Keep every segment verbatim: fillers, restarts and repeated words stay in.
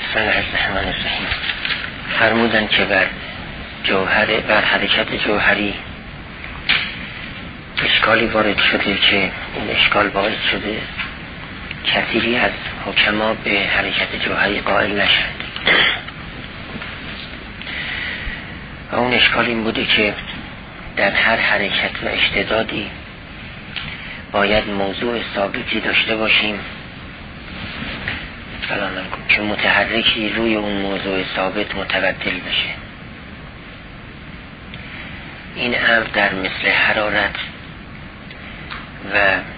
بسم الله الرحمن الرحیم. فرمودن که بر جوهر بر حرکت جوهری اشکالی وارد شده که این اشکال باعث شده کثیری از حکما به حرکت جوهری قائل نشند. و اون اشکال این بوده که در هر حرکت و اشتدادی باید موضوع ثابتی داشته باشیم که متحرکی روی اون موضوع ثابت متبدل بشه. این امر در مثل حرارت و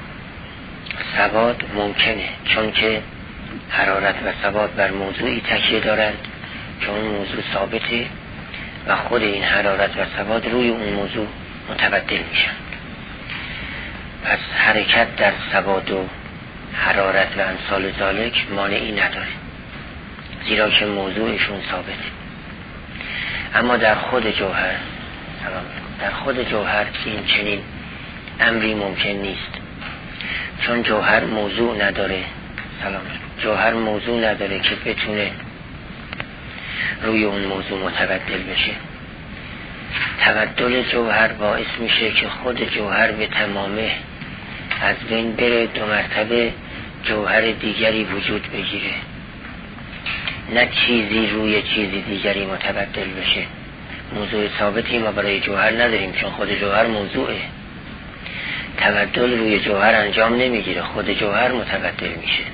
ثبات ممکنه، چون که حرارت و ثبات بر موضوعی تکیه دارند که اون موضوع ثابته و خود این حرارت و ثبات روی اون موضوع متبدل میشن. پس حرکت در ثبات و حرارت و امثال ذالک مانعی نداره، زیرا که موضوعشون ثابته. اما در خود جوهر در خود جوهر این چنین امری ممکن نیست، چون جوهر موضوع نداره. سلام جوهر موضوع نداره که بتونه روی اون موضوع متبدل بشه. تبدل جوهر باعث میشه که خود جوهر به تمامه از بین بره، دو مرتبه جوهر دیگری وجود بگیره، نه چیزی روی چیزی دیگری متبدل بشه. موضوع ثابتی ما برای جوهر نداریم، چون خود جوهر موضوعه. تبدل روی جوهر انجام نمیگیره، خود جوهر متبدل میشه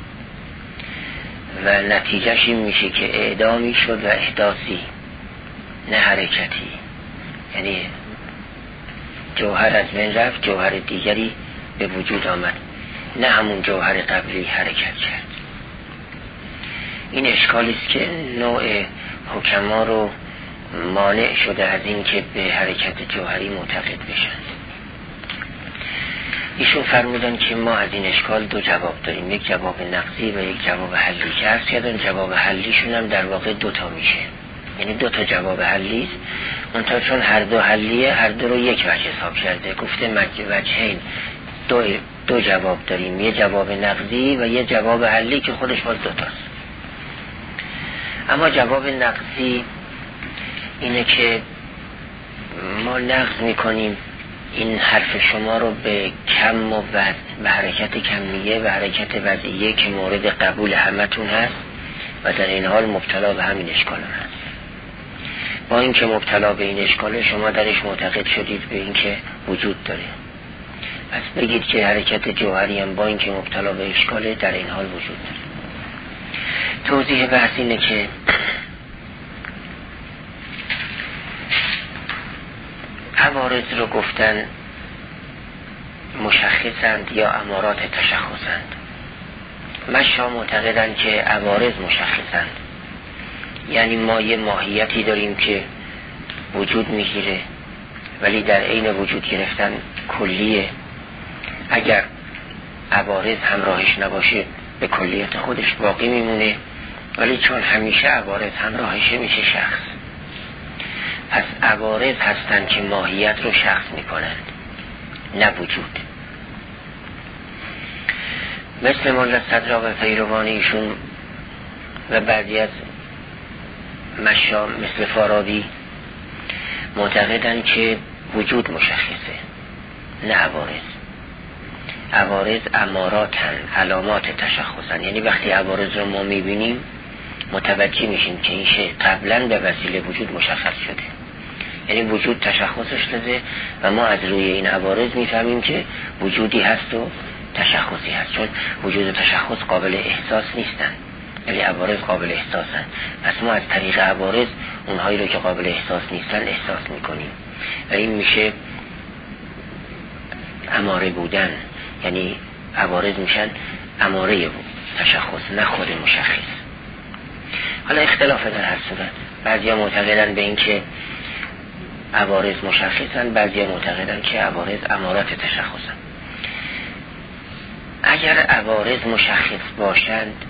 و نتیجهش این میشه که اعدامی شد و احداثی، نه حرکتی. یعنی جوهر از بین رفت، جوهر دیگری به وجود آمد، نه همون جوهر قبلی حرکت کرد. این اشکالی است که نوع حکما رو مانع شده از این که به حرکت جوهری معتقد بشن. ایشون فرمودن که ما از این اشکال دو جواب داریم، یک جواب نقضی و یک جواب حلی، که عرض کردن جواب حلیشون هم در واقع دو تا میشه، یعنی دو تا جواب حلی است. منتها چون هر دو حلیه، هر دو رو یک وجه حساب کرده، گفته وجهین، دو, دو جواب داریم، یه جواب نقضی و یه جواب حلی که خودش باز دو تاست. اما جواب نقضی اینه که ما نقض میکنیم این حرف شما رو به کم و وزن، به حرکت کمیه و حرکت وضعیه که مورد قبول همتون هست و در این حال مبتلا به همین اشکال هست. با اینکه مبتلا به این اشکاله، شما درش معتقد شدید به اینکه وجود داره. پس بگید که حرکت جوهری هم با اینکه مبتلا به اشکاله در این حال وجود داره. توضیح بحث اینه که عوارض رو گفتن مشخصند یا امارات تشخصند. مشا معتقدن که عوارض مشخصند، یعنی ما یه ماهیتی داریم که وجود میگیره ولی در عین وجود گرفتن کلیه. اگر عوارض همراهش نباشه به کلیت خودش باقی میمونه، ولی چون همیشه عوارض همراهشه میشه شخص. پس عوارض هستن که ماهیت رو شخص میکنند، نه وجود. مثل ملا صدرا و پیروانیشون و بعضی از مشا مثل فارابی معتقدن که وجود مشخصه، نه عوارض. عوارض اماراتن، علامات تشخصن. یعنی وقتی عوارض رو ما میبینیم متوجه میشیم که این شی قبلا به وسیله وجود مشخص شده، یعنی وجود تشخصش داده و ما از روی این عوارض میفهمیم که وجودی هست و تشخصی هست، چون وجود و تشخص قابل احساس نیستن، یعنی عوارض قابل احساسن. پس ما از طریق عوارض اونهایی رو که قابل احساس نیستن احساس میکنیم و این میشه اماره بودن. یعنی عوارض میشن اماره بود تشخص، نه خود مشخص. حالا اختلاف در هر صورت، بعضی ها معتقدن به این که عوارض مشخصن، بعضی ها معتقدن که عوارض امارات تشخصن. اگر عوارض مشخص باشند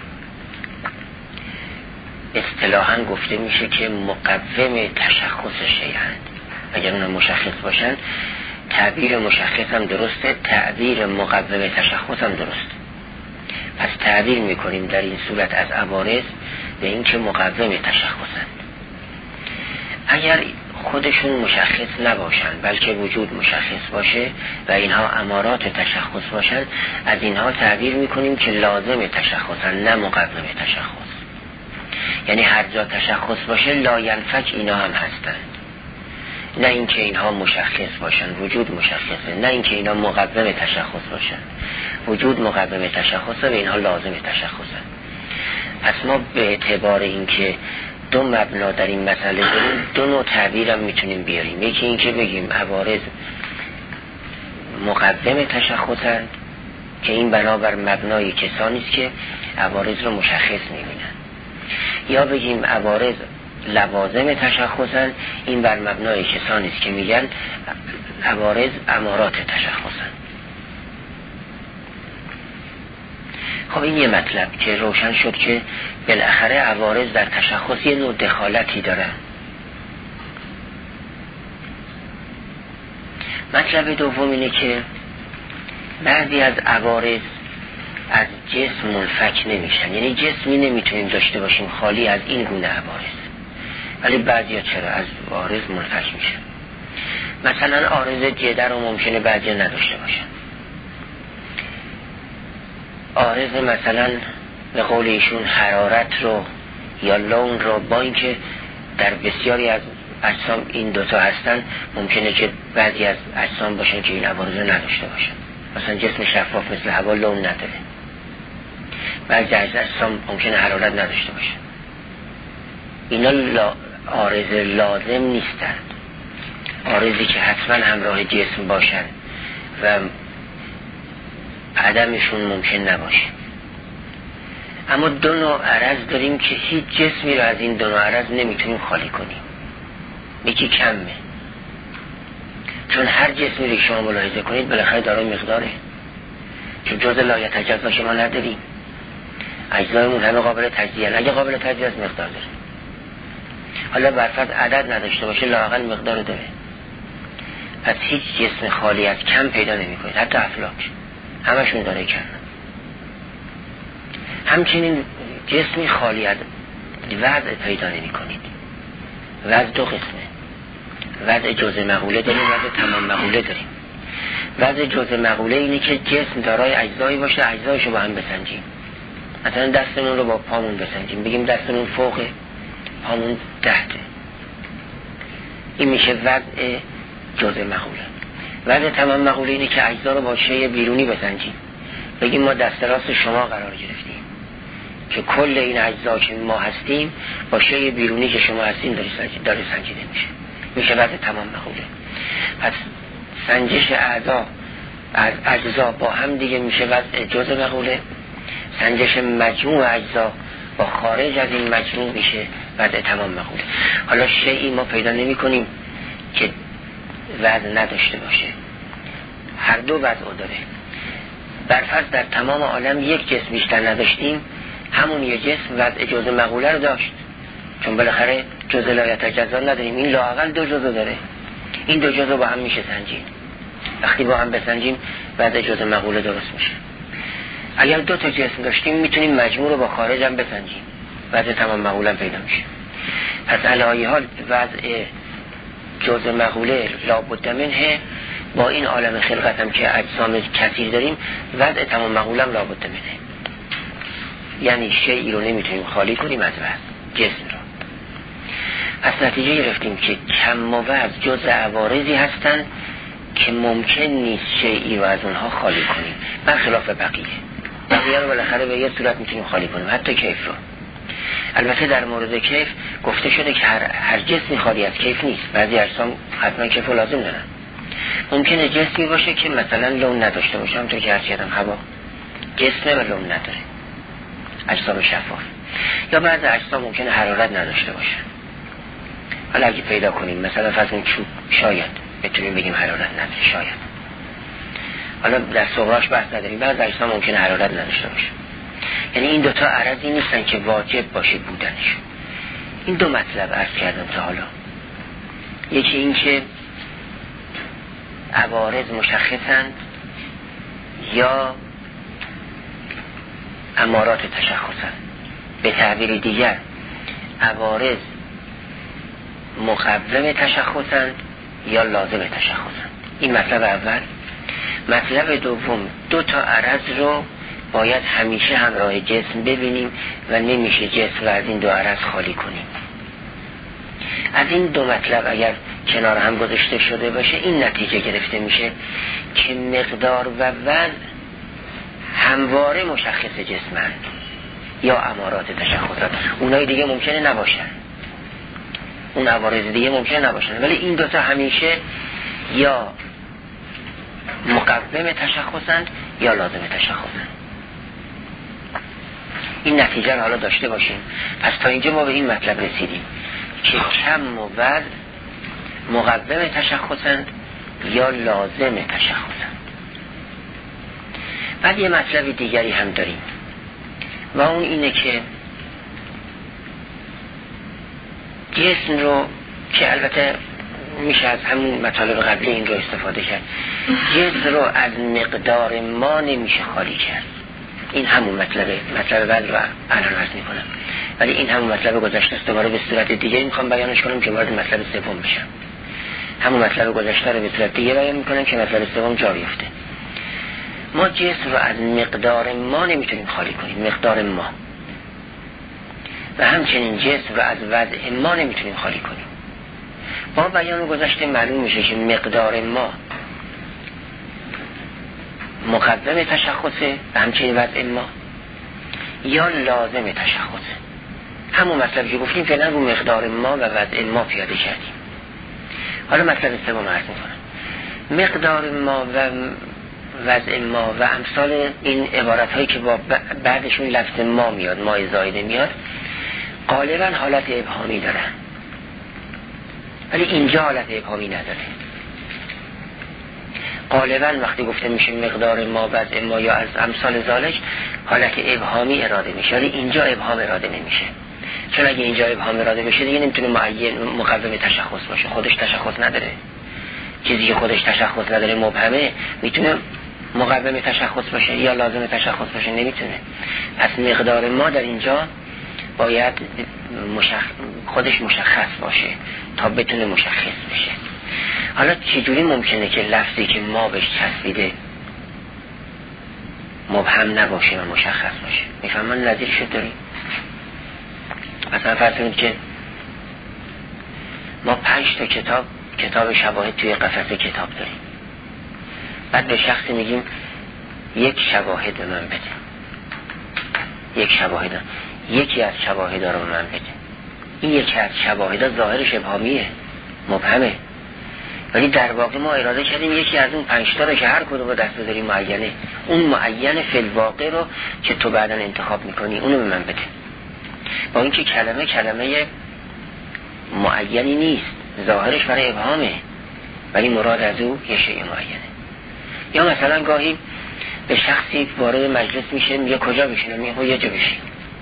اصطلاحاً گفته میشه که مقوم تشخص شیئند. اگر اونها مشخص باشند تعبیر مشخص هم درسته، تعبیر مقوم تشخص هم درسته. پس تعبیر میکنیم در این صورت از عوارض به این که مقوم تشخصند. اگر خودشون مشخص نباشن بلکه وجود مشخص باشه و اینها امارات تشخص باشن، از اینها تعبیر میکنیم که لازم تشخصن نه مقوم تشخص. یعنی هر جا تشخص باشه لا ینفک اینا هم هستند، نه اینکه اینها مشخص باشن وجود مشخصه، نه اینکه اینا مقوم تشخص باشن وجود مقوم تشخصه و اینها لازم تشخصن. پس ما به اعتبار اینکه دو مبنا در این مسئله داریم دو نوع تعبیر هم میتونیم بیاریم. یکی اینکه بگیم عوارض مقدم تشخصند که این بنابر مبنای کسانی است که عوارض رو مشخص میبینن، یا بگیم عوارض لوازم تشخصند، این بر مبنای کسانی است که میگن عوارض امارات تشخصند. خب این یه مطلب که روشن شد که بالاخره عوارض در تشخص یه نوع دخالتی دارن. مطلب دوم اینه که بعضی از عوارض از جسم منفک نمیشن، یعنی جسمی نمیتونیم داشته باشیم خالی از این گونه عوارض، ولی بعضی ها چرا از عوارض منفک میشن. مثلا عارض جده رو ممکنه بعضی نداشته باشن. عارض مثلا به قول ایشون حرارت رو یا لون رو، با اینکه در بسیاری از اجسام این دوتا هستن، ممکنه که بعضی از اجسام باشن که این عوارض رو نداشته باشن. مثلا جسم شفاف مثل هوا لون نداره، بعضی از اجسام ممکنه حرارت نداشته باشن. اینا لا عارض لازم نیستند، عارضی که حتما همراه جسم باشن و عدمشون ممکن نباشه. اما دو نوع عرض داریم که هیچ جسمی رو از این دو نوع عرض نمیتونیم خالی کنیم. یکی کمه، چون هر جسمی رو شما ملاحظه کنید بالاخره دارای مقداره، چون جزء لا یتجزا شما نداریم، اجزایمون همه قابل تجزیه، اگه قابل تجزیه از مقدار داره. حالا برفرض عدد نداشته باشه لااقل مقدار داره. پس هیچ جسم خالی از کم پیدا نمی کنید، حتی افلاک همشون داره کم. همچنین جسمی خالی از وضع پیدا نمی کنید. وضع دو قسمه، وضع جزء مقوله داریم، وضع تمام مقوله داریم. وضع جزء مقوله اینه که جسم دارای اجزایی باشه، اجزایشو با هم بسنجیم. مثلا دستمون رو با پامون بسنجیم، بگیم دستمون فوقه پامون تحته، این میشه وضع جزء مقوله. وضع تمام مقوله اینه که اجزا رو با شیء بیرونی بسنجیم، بگیم ما دست راست شما قرار گرفتیم که کل این اجزا که ما هستیم با شیء بیرونی که شما هستیم داره سنجیده میشه، میشه وضع تمام مقوله. پس سنجش اعضا از اجزا با هم دیگه میشه وضع جزء مقوله. سنجش مجموع اجزا با خارج از این مجموع میشه وضع تمام مقوله. حالا شیئی ما پیدا نمی کنیم که وضع نداشته باشه، هر دو وضع داره. برفرض در تمام عالم یک جسم بیشتر نداشتیم، همون یک جسم وضع جزء مقوله رو داشت، چون بالاخره جزء لا یتجزا نداریم، این لااقل دو جزء داره. این دو جزء با هم میشه سنجید، وقتی با هم بسنجیم وضع جزء مقوله درست میشه. اگر دو تا جسم داشتیم میتونیم مجموع رو با خارج هم بسنجیم، وضع تمام مقوله پیدا میشه. پس علی حال وضع جزء مقوله لابد منه، با این عالم خلقت هم که اجسام کثیر داریم وضع تمام مقوله هم لابد منه. یعنی شیئی رو نمیتونیم خالی کنیم از وضع جسم رو. پس نتیجه گرفتیم که کم و وضع جزء عوارضی هستن که ممکن نیست شیئی رو از اونها خالی کنیم، برخلاف بقیه. بقیه رو بالاخره به یه صورت میتونیم خالی کنیم، حتی کیف رو. البته در مورد کیف گفته شده که هر, هر جسمی خالی از کیف نیست، بعضی اجسام حتما کیف رو لازم دارن. ممکنه جسمی باشه که مثلا لون نداشته باشه، همونطور که عرض کردم هوا جسمه و لون نداره، اجسام شفاف. یا بعضی اجسام ممکنه حرارت نداشته باشه. حالا اگه پیدا کنیم مثلا فرض کنیم چوب، شاید بتونیم بگیم حرارت نداره، شاید. حالا در صغراش بحث نداریم، بعضی اجسام ممکنه حرارت نداشته باشه. یعنی این دوتا عرضی نیستن که واجب باشه بودنش. این دو مطلب عرض کردم تا حالا. یکی این که عوارض مشخصند یا امارات تشخصند. به تعبیر دیگر عوارض مقوم تشخصند یا لازم تشخصند. این مطلب اول. مطلب دوم، دو تا عرض رو باید همیشه همراه جسم ببینیم و نمیشه جسم رو از این دو عرض خالی کنیم. از این دو مطلب اگر کنار هم گذاشته شده باشه این نتیجه گرفته میشه که مقدار و وزن همواره مشخص جسمند یا امارات تشخصات. اونای دیگه ممکنه نباشن، اون عوارض دیگه ممکنه نباشن، ولی این دوتا همیشه یا مقوم تشخصند یا لازم تشخصند. این نتیجه رو حالا داشته باشیم. پس تا اینجا ما به این مطلب رسیدیم که کم و وزن مقوم تشخصند یا لازم تشخصند. بعد یه مطلب دیگری هم داریم و اون اینه که جسم رو، که البته میشه از همون مطالب قبلی این رو استفاده کرد، جسم رو از مقدار ما نمیشه خالی کرد. این همون مطلبه، مطلب بعد رو الان عرض میکنم، ولی این همون مطلب گذشته است. دوباره به صورت دیگه میخوام بیانش کنم که وارد مطلب سوم بشم. همون مطلب گذشته رو به صورت دیگه بیان میکنم که مطلب سوم جا بیفته. ما جسم رو از مقدار ما نمیتونیم خالی کنیم، مقدار ما، و همچنین جسم رو از وضع ما نمیتونیم خالی کنیم. با بیان گذشته معلوم میشه که مقدار ما مقدم تشخصه و همچنین وضع ما یا لازم تشخصه. همون مطلبی که گفتیم فعلا رو مقدار ما و وضع ما پیاده کردیم. حالا مطلب سوم عرض میکنم. مقدار ما و وضع ما و امثال این عبارت هایی که با بعدشون لفظ ما میاد، ما زائده میاد، غالبا حالت ابهامی دارن، ولی اینجا حالت ابهامی نداره. غالبا وقتی گفته میشه مقدار ما وضع ما یا از امثال ذالک، حالت ابهامی اراده میشه، ولی اینجا ابهام اراده نمیشه. چون اگه اینجا ابهام اراده بشه دیگه نمیتونه معین مقوم تشخص باشه. خودش تشخص نداره. چیزی که خودش تشخص نداره مبهمه، میتونه مقوم تشخص باشه یا لازم تشخص باشه؟ نمیتونه. پس مقدار ما در اینجا باید مشخ... خودش مشخص باشه تا بتونه مشخص بشه. حالا چجوری ممکنه که لفظی که ما بهش چسبیده مبهم نباشه و مشخص باشه؟ میفهمن نظیرشو داریم؟ مثلا فرض کنید که ما پنج تا کتاب کتاب شواهد توی قفسه کتاب داریم، بعد به شخصی میگیم یک شواهد به من بده، یک شواهد هم. یکی از شواهدها رو به من بده. این یکی از شواهدها ظاهرش ابهامیه، مبهمه، ولی در واقع ما اراده کردیم یکی از اون پنج تا رو که هر کدوم رو دست بذاریم معینه، اون معین فی الواقع رو که تو بعداً انتخاب میکنی اونو به من بده. با اینکه کلمه کلمه معینی نیست، ظاهرش برای ابهامه، ولی مراد از او یه شیء معینه. یا مثلا گاهی به شخصی وارد مجلس میشه، میگه کجا بشینه؟ میگه یه جا بشین.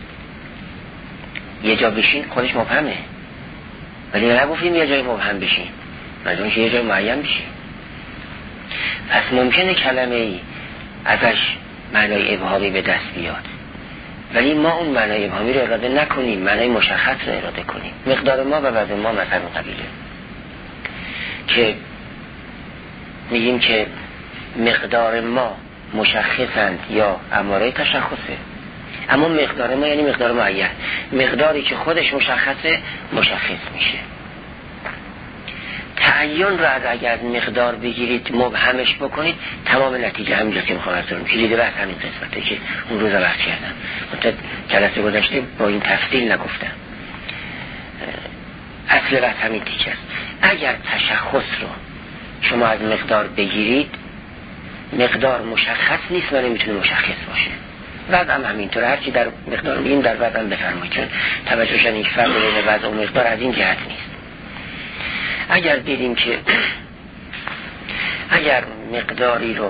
یه جا بشین خودش مبهمه، ولی نگفتیم یه جای مبهم بشین، مجبور که یه جای معین بشین. پس ممکنه کلمه ای ازش معنای ابهامی به دست بیاد، ولی ما اون معنای ابهامی رو اراده نکنیم، معنای مشخص رو اراده کنیم. مقدار ما و وضع ما مثلا قبیله که میگیم که مقدار ما مشخصند یا اماره تشخصه، اما مقدار ما یعنی مقدار معین، مقداری که خودش مشخصه مشخص میشه. تعین رو از اگر از مقدار بگیرید مبهمش بکنید، تمام نتیجه همینجا که میخوام ارسال کنم. کلید بحث همین قسمته که اون روزا بحث کردم، منتها جلسه گذشته با این تفصیل نگفتم. اصل بحث همین تیکه است. اگر تشخص رو شما از مقدار بگیرید، مقدار مشخص نیست و نمیتونه مشخص باشه. وضع هم همینطور، هرچی در مقدار میگیم در وضع هم بفرمایید، چون توجه شدن این فرق بین وضع و مقدار از این جهت نیست. اگر دیدیم که اگر مقداری رو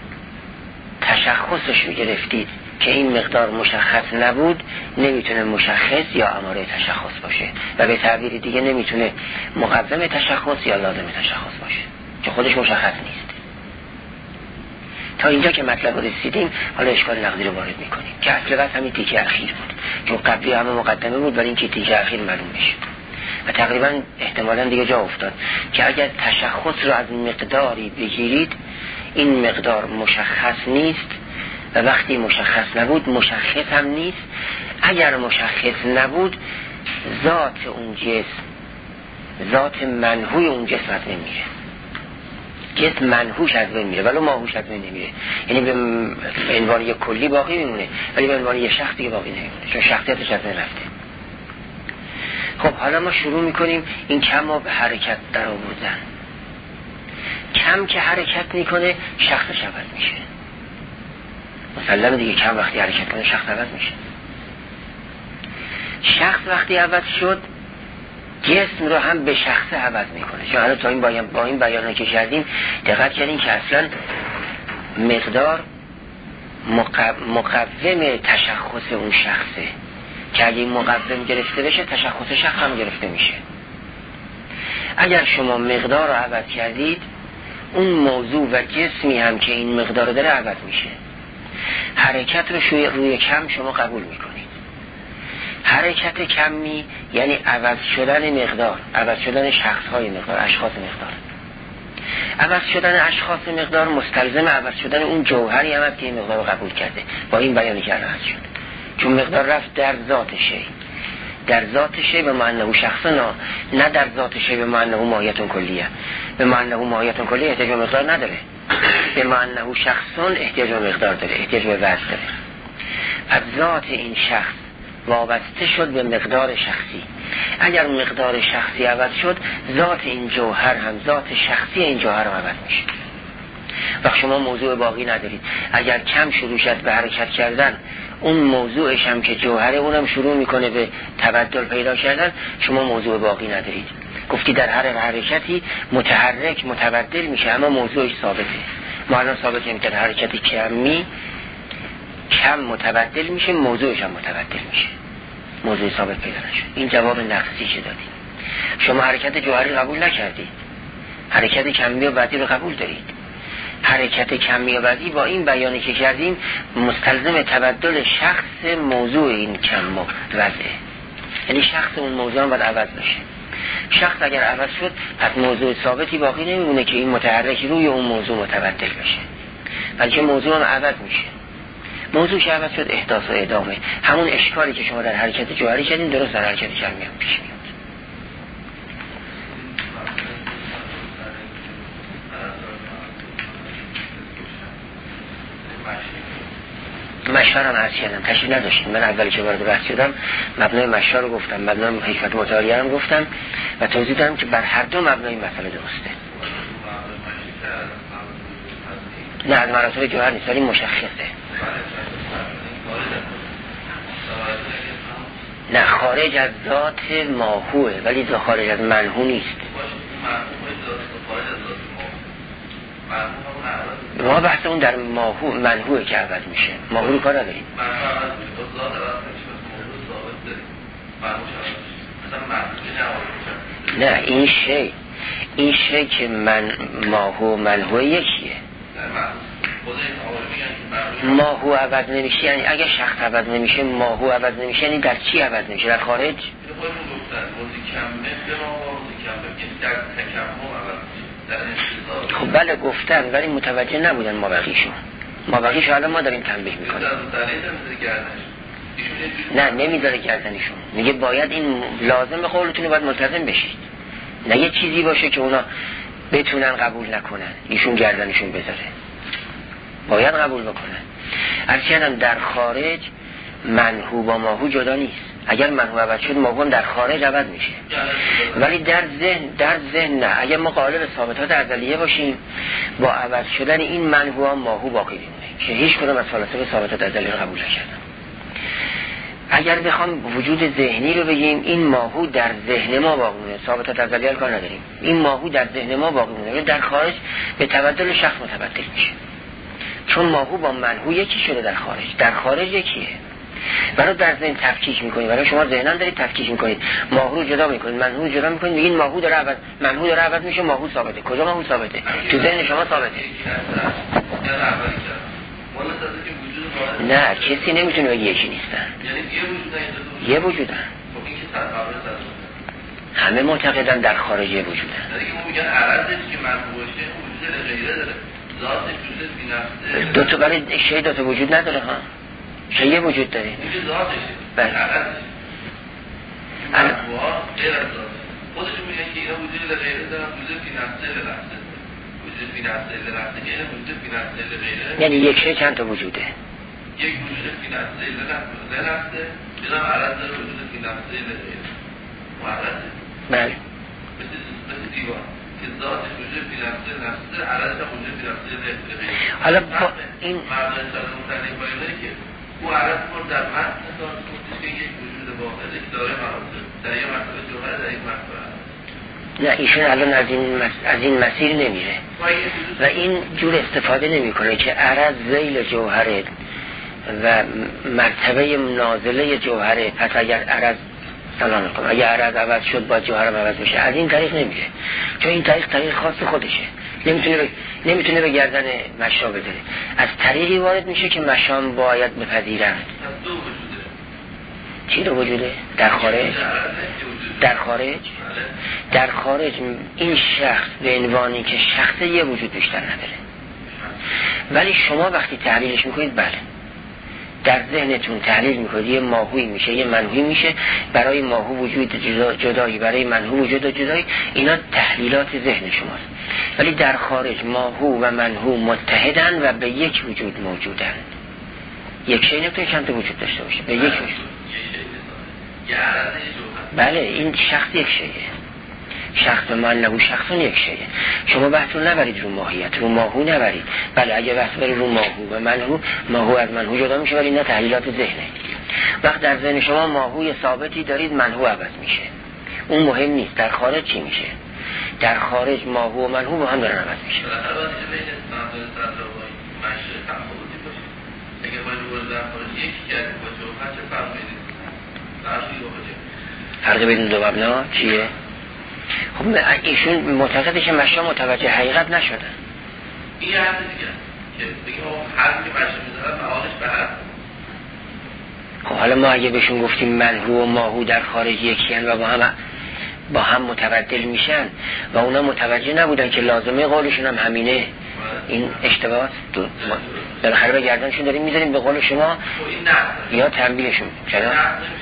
تشخصش میگرفتید که این مقدار مشخص نبود، نمیتونه مشخص یا اماره تشخص باشه و به تعبیر دیگه نمیتونه مقدم تشخص یا لازم تشخص باشه، که خودش مشخص نیست. تا اینجا که مطلب رسیدیم، حالا اشکال نقدی رو وارد میکنیم که اصل بس همین تیکه اخیر بود، چون قبلی همه مقدمه بود برای اینکه تیکه اخیر معلوم بشه و تقریبا احتمالاً دیگه جا افتاد که اگر تشخص رو از مقداری بگیرید، این مقدار مشخص نیست و وقتی مشخص نبود مشخص هم نیست. اگر مشخص نبود ذات اون جسم، ذات منهوی اون جسم از بین میره، جسم منهوش از بین میره ولو ماهوش از بین نمیره، یعنی به عنوان یک کلی باقی میمونه ولی به عنوان یک شخص دیگه باقی نمیمونه، چون شخصیتش از بین رفته. خب حالا ما شروع میکنیم این کم رو به حرکت در آوردن. کم که حرکت میکنه شخصش عوض میشه، مسلمه دیگه، کم وقتی حرکت کنه شخص عوض میشه. شخص وقتی عوض شد جسم رو هم به شخص عوض میکنه. چون حالا تا این با, با این بیانه که کردیم دقت کردیم که اصلا مقدار مقوم تشخص اون شخصه که اگه این مقوم گرفته بشه تشخص شخص هم گرفته میشه. اگر شما مقدار رو عوض کردید اون موضوع و جسمی هم که این مقدار داره عوض میشه. حرکت رو شوی روی کم شما قبول میکنید. حرکت کمی یعنی عوض شدن مقدار، عوض شدن شخصهای مقدار، اشخاص مقدار. عوض شدن اشخاص مقدار مستلزم عوض شدن اون جوهری هم هست که این مقدار رو قبول کرده. با این بیانی که عوض شد، چون مقدار رفت در ذات شی، در ذات شی به معنی شخص، نه نه در ذات شی به معنی ماهیت کلیه. به معنی ماهیت کلیه احتیاج به مقدار نداره، به معنی شخصون احتیاج به مقدار داره، احتیاج به وزن داره. از ذات این شخص وابسته شد به مقدار شخصی. اگر مقدار شخصی عوض شد ذات این جوهر هم ذات شخصی این جوهر هم عوض میشه. وقت شما موضوع باقی ندارید. اگر کم شروع شد به حرکت کردن، اون موضوعش هم که جوهره اونم شروع میکنه به تبدل پیدا کردن، شما موضوع باقی ندارید. گفتی در هر حرکتی متحرک متبدل میشه اما موضوعش ثابته. ما الان ثابت کنیم که در حرکتی کمی کم متبدل میشه، موضوعش هم متبدل میشه، موضوع ثابت پیدا نشد. این جواب نقصی که دادیم. شما حرکت جوهری قبول نکردید، حرکت کمی و بعدی رو قبول دارید. حرکت کمی و بعدی با این بیانی که کردیم مستلزم تبدل شخص موضوع این کم و وضعه، یعنی شخص اون موضوع هم باید عوض بشه. شخص اگر عوض شد پس موضوع ثابتی باقی نمیمونه که این متحرک روی اون موضوع متبدل بشه، بلکه موضوع هم عوض میشه. موضوع که عوض شد احداث و ادامه، همون اشکالی که شما در حرکت جوهری کردین درست در حرکت کمی هم پیش میاد. مشهر هم عرض کردم، تشریف نداشتیم. من اولی که وارد بحث شدم مبنای مشهر رو گفتم، مبنای حکمت متعالیه هم گفتم و توضیح دادم که بر هر دو مبنای مسئله درسته. نه از مراتب جوهر نیست ولی مشخصه. نه خارج از ذات ماهوه ولی خارج از منهو نیست. ما بحث اون در ماهو منهوه که عوض میشه، ماهو رو کار نداریم. نه این شی این شی که من ماهو منهوه یکیه. ماهو عوض نمیشه یعنی اگه شخص عوض نمیشه ماهو عوض نمیشه، یعنی در چی عوض نمیشه؟ در خارج. خب بله گفتن ولی متوجه نبودن ما بقیشون ما بقیشون الان ما داریم تنبیه میکنیم. نه نمیذاره گردنشون، میگه باید این لازم به قولتونه باید ملتزم بشید، نه یه چیزی باشه که اونا بتونن قبول نکنن ایشون گردنشون بذاره، باید قبول بکنن. البته در خارج منهو با ماهو جدا نیست. اگر منهو عوض شد ماهو در خارج عوض میشه ولی در ذهن در ذهن نه. اگر ما قالب ثابتات ازلیه باشیم با عوض شدن این منهو هم ماهو باقی میمونه که هیچ کدوم از فلاسفه ثابتات ازلیه رو قبول نکردن. اگر بخوام وجود ذهنی رو بگیم این ماهو در ذهن ما باقی میمونه، ثابتات ازلیه رو کار نداریم. این ماهو در ذهن ما باقی میمونه، در خارج به تبدل شخص متبدل میشه، چون ماهو با منهو یکی شده در خارج. در خارج یکیه برای در ذهن تفکیک میکنید، برای شما ذهنا دارید تفکیک میکنید، ماهو رو جدا میکنید، منهو رو جدا میکنید، میگین ماهو داره عوض، منهو داره عوض میشه، ماهو ثابته. کجا ماهو ثابته؟ تو ذهن شما ثابته. نه کسی نمیتونه بگه یکی نیستن، یه وجودن. همه معتقدن در خارجه وجودن. دو تا برای شی دو تا وجود نداره ها، شی وجود داره. بله. خودشون میگن که اینا وجود غیره دارن، وجود فی نفسه لنفسه، وجود فی نفسه لنفسه، یعنی وجود فی نفسه غیره، یعنی یک شی چند تا وجوده؟ یک وجود فی نفسه لنفسه، اینا عرض داره وجود فی نفسه غیره معرضه. بله. مثل مثل دیوار که ذاتش وجود فی نفسه لنفسه، عرض هم وجود فی نفسه غیره. حالا با این مردم سال متعلق باید که او عرض کن در متن ذات گفتش که یک وجود واحده که داره مراتب، در یک مرتبه جوهر، در یک مرتبه. نه ایشون الان از این مس... از این مسیر نمیره و این جور استفاده نمیکنه که عرض ذیل جوهره و مرتبه نازله جوهره، پس اگر عرض سلام کنم اگر عرض عوض شد با جوهرم عوض میشه. از این طریق نمیره، چون این طریق طریق خاص خودشه، نمیتونه ب... نمیتونه به گردن مشا بذاره. از طریقی وارد میشه که مشام باید بپذیرند. چی رو وجوده؟ در خارج؟ در خارج؟ در خارج این شخص به عنوانی که شخص یه وجود بیشتر نداره، ولی شما وقتی تحلیلش میکنید بله در ذهنتون تحلیل میکنید یه ماهوی میشه، یه منهوی میشه، برای ماهو وجود جدا جدایی، برای منهو وجود جدایی، اینا تحلیلات ذهن شماست. ولی در خارج ماهو و منهو متحدن و به یک وجود موجودن. یک شی نمیتونه چند تا وجود داشته باشه، به یک وجود. بله این شخص یک شیه، شخص من نبو شخصون یک شیه. شما بحث رو نبرید رو ماهیت، رو ماهو نبرید. بله اگه بحث برید رو ماهو و منهو، ماهو از منهو جدا میشه، ولی نه تحلیلات ذهنه. وقت در ذهن شما ماهوی ثابتی دارید، منهو عوض میشه، اون مهم نیست. در خارج چی میشه؟ در خارج ماهو و منهو با هم دارن عوض میشه. اگه باید رو در خارج یکی کرده باشه و هر چه فرق میدید فرق بین دو مبنا چیه؟ خب ایشون معتقدش مشا متوجه حقیقت نشدن. این یه حرف دیگه که بگیم حرفی که مشا میزنن معالش به حرف. خب حالا ما اگه بهشون گفتیم منهو و ماهو در خارج یکی هن و با هم با هم متبدل میشن و اونا متوجه نبودن که لازمه قولشون هم همینه، این اشتباه دو بالاخره به گردنشون داریم میذاریم به قول شما یا تنبیهشون. چرا؟ نه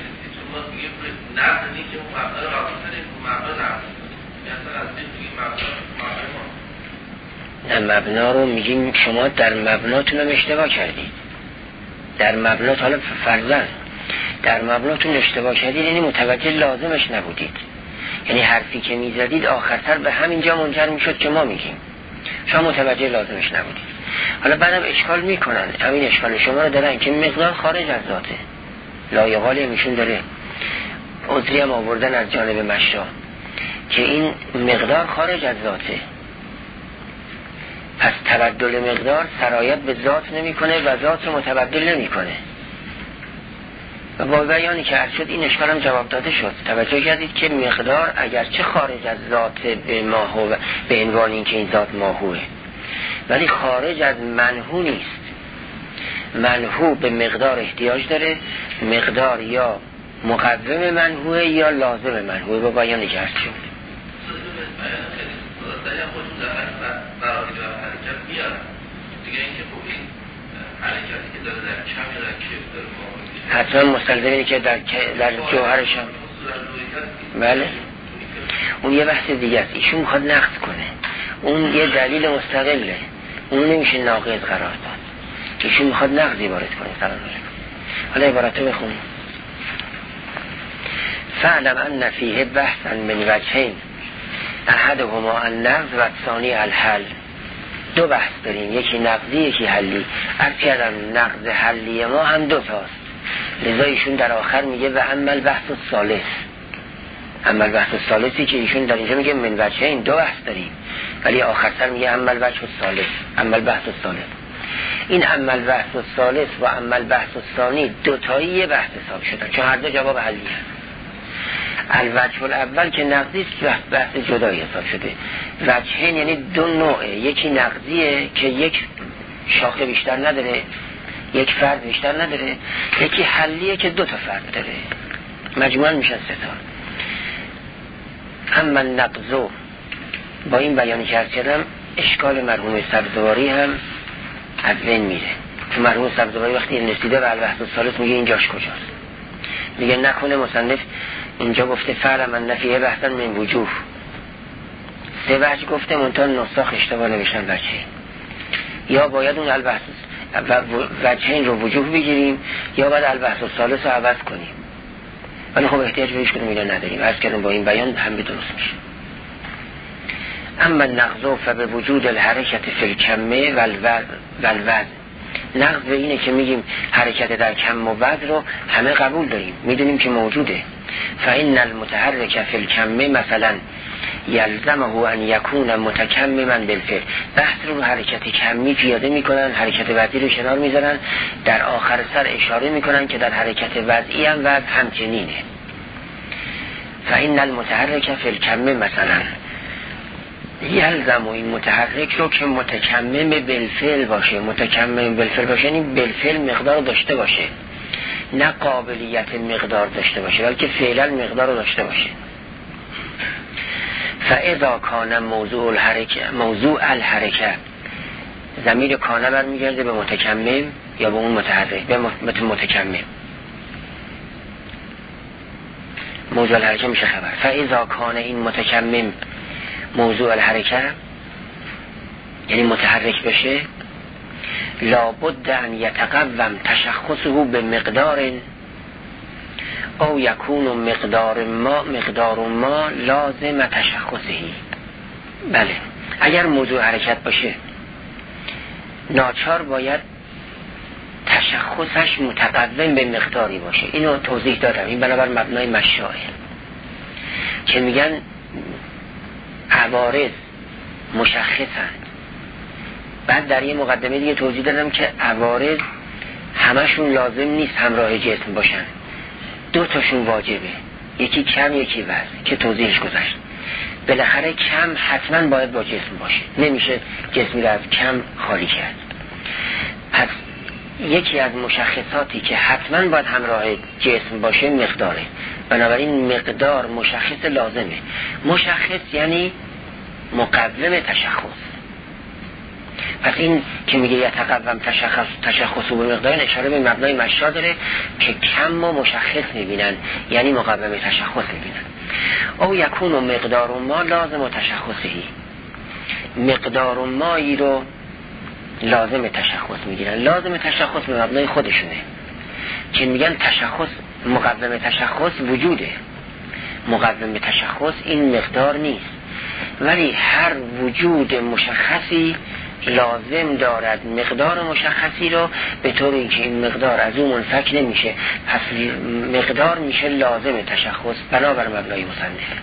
نیست که اون مبنا رو قبول کنیم، اون مبنا نه. نه مبنا رو میگیم شما در مبناتون هم اشتباه کردید. در مبنات حالا فرضاً در مبناتون اشتباه کردید، یعنی متوجه لازمش نبودید. یعنی حرفی که میزدید آخرتر به همینجا منجر میشد که ما میگیم شما متوجه لازمش نبودید. حالا بعدم اشکال میکنن، همین اشکال شما رو دارن که مقدار خارج از ذاته. لایقالی میشون داره عذری هم آوردن از جانب مشا که این مقدار خارج از ذاته، پس تبدل مقدار سرایت به ذات نمیکنه و ذات رو متبدل نمیکنه. و با بیانی که عرض شد این اشکال هم جواب داده شد. توجه کردید که مقدار اگرچه خارج از ذات به ماهو به عنوان این که این ذات ماهوه، ولی خارج از منهو نیست. منهو به مقدار احتیاج داره، مقدار یا مقوم منهوه یا لازم منهوه. با بیانی که عرض شد حتما مستلزمه که در در جوهرش هم بله اون یه بحث دیگه است. ایشون میخواد نقد کنه، اون یه دلیل مستقله، اون نمیشه ناقض قرار داد. ایشون میخواد نقضی وارد کنه. سلام علیکم. حالا عبارتو بخونیم. فعلم ان فیه بحثا من وجهین احدهما النقض و الثانی الحل. دو بحث داریم، یکی نقضی یکی حلی. عرض کردم نقض حلی ما هم دو تاست، لذا ایشون در آخر میگه و عمل بحث الثالث. عمل بحث الثالثی که ایشون در اینجا میگه من وجهین دو بحث داریم، ولی آخر سر میگه عمل وجه الثالث، عمل بحث الثالث. این اما البحث الثالث و اما البحث الثانی دوتایی یه بحث حساب شدن، چون هر دو جواب حلی هست. الوجه الاول که نقضی است بحث جدایی حساب شده. وجهین یعنی دو نوعه، یکی نقضیه که یک شاخه بیشتر نداره، یک فرد بیشتر نداره، یکی حلیه که دو تا فرد داره، مجموعاً میشن سه تا. اما نقضو با این بیانی که عرض کردم اشکال مرحوم سبزواری هم از بین میره. تو مرحوم سبزواری وقتی رسیده به البحث الثالث میگه اینجاش کجاست، میگه نکنه مصنف اینجا گفته فعل من نفیه بحثا من وجوه، سه وجه گفته منتها نساخ اشتباه نوشتن وجه، یا باید اون البحث وجهین رو وجوه بگیریم یا باید البحث الثالث رو عوض کنیم، ولی خب احتیاج به هیچ کدوم اینا نداریم. عرض کردم با این بیان هم به درست میشه. اما نقض فبه وجود الحرکت فی الکمه والوزن، نقض اینه که میگیم حرکت در کم و وزن رو همه قبول داریم، میدونیم که موجوده. فإن المتحرک فی الکمه مثلا یلزمه ان یکون متکمما بالفعل، بحث رو حرکت کمی پیاده میکنن، حرکت وضعی رو کنار میذارن، در آخر سر اشاره میکنن که در حرکت وضعی هم وضع همچنینه. فإن المتحرک فی الکمه مثلا یلزم، این متحرک رو که متکمم بالفعل باشه، متکمم بالفعل باشه یعنی بالفعل مقدار داشته باشه، نه قابلیت مقدار داشته باشه بلکه فعلا مقدار رو داشته باشه. فاذا کان موضوع الحرکه موضوع الحرکه، ضمیر کانه برمیگرده به متکمم یا به اون متحرک، به متکمم. موضوع الحرکه میشه خبر. فاذا کان این متکمم موضوع الحرکه یعنی متحرک بشه، لابد ان یتقوم تشخصه به مقدار او یکون مقدار ما مقدار ما لازم تشخصه. بله، اگر موضوع حرکت باشه ناچار باید تشخصش متقوم به مقداری باشه. اینو توضیح دادم، این بنابر مبنای مشاعر که میگن عوارض مشخصند. بعد در یه مقدمه دیگه توضیح دادم که عوارض همشون لازم نیست همراه جسم باشن، دو تاشون واجبه، یکی کم یکی وزن که توضیحش گذشت. بالاخره کم حتما باید با جسم باشه، نمیشه جسمی رو از کم خالی کرد. پس یکی از مشخصاتی که حتما باید همراه جسم باشه مقداره، بنابراین مقدار مشخص لازمه. مشخص یعنی مقوم تشخص. پس این که میگه یتقوم تشخص تشخص و مقدار، اشاره به مبنای مشاع داره که کم و مشخص میبینن یعنی مقوم تشخص میبینن. او یکون مقدار ما لازم تشخصی، مقدار مایی رو لازم تشخص میگیرن. لازم تشخص به مبنای خودشونه که میگن تشخص مقوم تشخص وجوده، مقوم تشخص این مقدار نیست، ولی هر وجود مشخصی لازم دارد مقدار مشخصی رو، به طور اینکه این مقدار از اون منفک نمیشه، پس مقدار میشه لازم تشخص بنابر مبنای مصنف.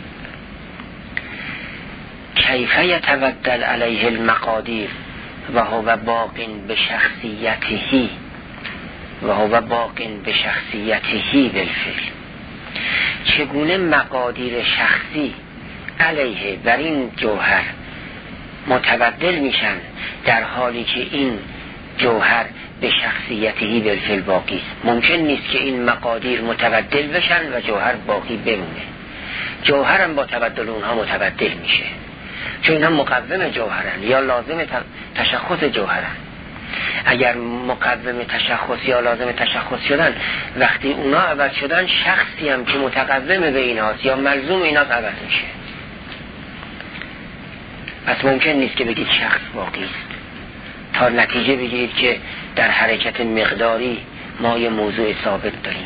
کیف یتبدل علیه المقادیر و هو باق بشخصیته و هو باق بشخصیته بالفعل، چگونه مقادیر شخصی علیه بر این جوهر متبدل میشن در حالی که این جوهر به شخصیتی بالفعل باقی است. ممکن نیست که این مقادیر متبدل بشن و جوهر باقی بمونه. جوهر هم با تبدل اونها متبدل میشه، چون اینها مقوم جوهرن یا لازم تشخص جوهرن. اگر مقوم تشخص یا لازم تشخص شدن، وقتی اونا عوض شدن شخصی هم که متقوم به ایناست یا ملزوم ایناست عوض میشه. پس ممکن نیست که بگید شخص باقی است تا نتیجه بگیرید که در حرکت مقداری ما یه موضوع ثابت داریم.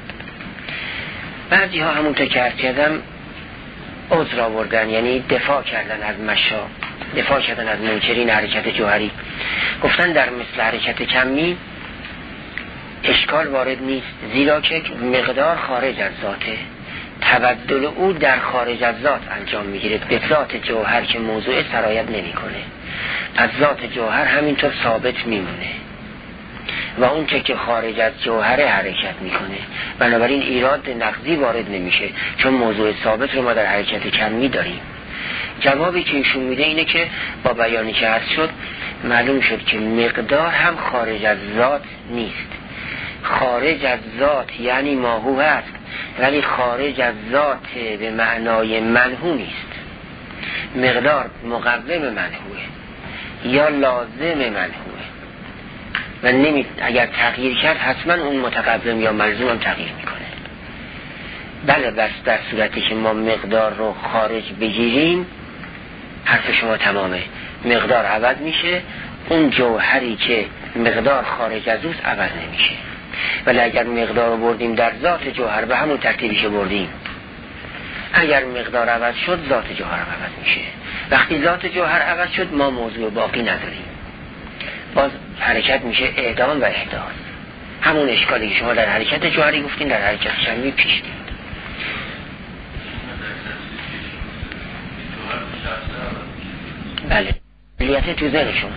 بعضی ها همونطور که عرض کردم عذر آوردن، یعنی دفاع کردن از مشا، دفاع کردن از منکرین حرکت جوهری. گفتن در مثل حرکت کمی اشکال وارد نیست، زیرا که مقدار خارج از ذاته، تبدل او در خارج از ذات انجام میگیره، به ذات جوهر که موضوع سرایت نمیکنه، از ذات جوهر همینطور ثابت میمونه و اون چه که خارج از جوهر حرکت میکنه. بنابراین ایراد نقضی وارد نمیشه چون موضوع ثابت رو ما در حرکت کمی داریم. جوابی که ایشون میده اینه که با بیانی که عرض شد معلوم شد که مقدار هم خارج از ذات نیست. خارج از ذات یعنی ماهو هست، ولی خارج از ذات به معنای منهو نیست. مقدار مقوم منهوه یا لازم منهوه و نمی اگر تغییر کرد حتما اون متقوم یا ملزوم هم تغییر میکنه. بله، بس در صورتی که ما مقدار رو خارج بگیریم حرف شما تمامه، مقدار عوض میشه، اون جوهری که مقدار خارج از اوست عوض نمیشه. ولی اگر مقدار رو بردیم در ذات جوهر به همون ترتیبی که بردیم، اگر مقدار عوض شد ذات جوهر عوض میشه. وقتی ذات جوهر عوض شد ما موضوع باقی نداریم، باز حرکت میشه اعدام و احداث. همون اشکالی که شما در حرکت جوهری گفتین در حرکت کمی پیش میاد. بله، کلیت تو ذهن شما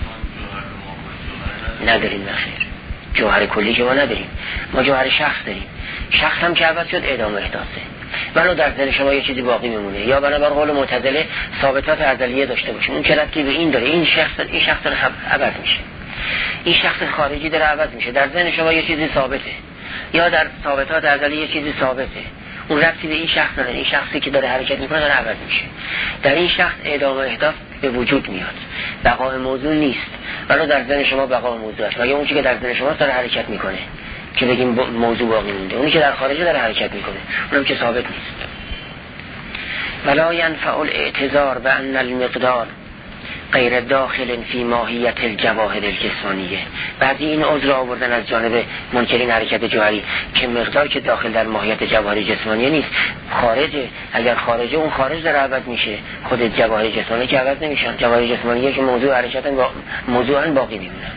نداریم. نخیر، جوهر کلی که ما نداریم، ما جوهر شخص داریم. شخص هم که عوض شد اعدام و احداثه. ولو در ذهن شما یه چیزی باقی میمونه یا بنابر قول معتزله ثابتات ازلیه داشته باشیم، اون که ربطی به این داره، این شخص این شخص داره عوض میشه، این شخص خارجی داره عوض میشه. در ذهن شما یه چیزی ثابته یا در ثابتات ازلیه یه چیزی ثابته، اون ربطی به این شخص داره، این شخصی که داره حرکت میکنه داره عوض میشه. در این شخص اعدام و احداث به وجود میاد، بقای موضوع نیست. ولو در ذهن شما بقای موضوع است و یا اون چیزی که در ذهن شما داره حرکت میکنه که بگیم موضوع باقی مونده، اونی که در خارج داره حرکت میکنه اونم که ثابت نیست. ولا ينفع الاعتذار بأن المقدار غیر داخل فی ماهیت الجواهر الجسمانیه. بعضی این عذر آوردن از جانب منکرین حرکت جوهری که مقدار که داخل در ماهیت جواهر جسمانیه نیست، خارجه. اگر خارجه اون خارج داره عوض میشه، خود جواهر جسمانی که عوض نمیشن. جواهر جسمانیه که موضوع حرکت با... موضوعا باقی میمونن.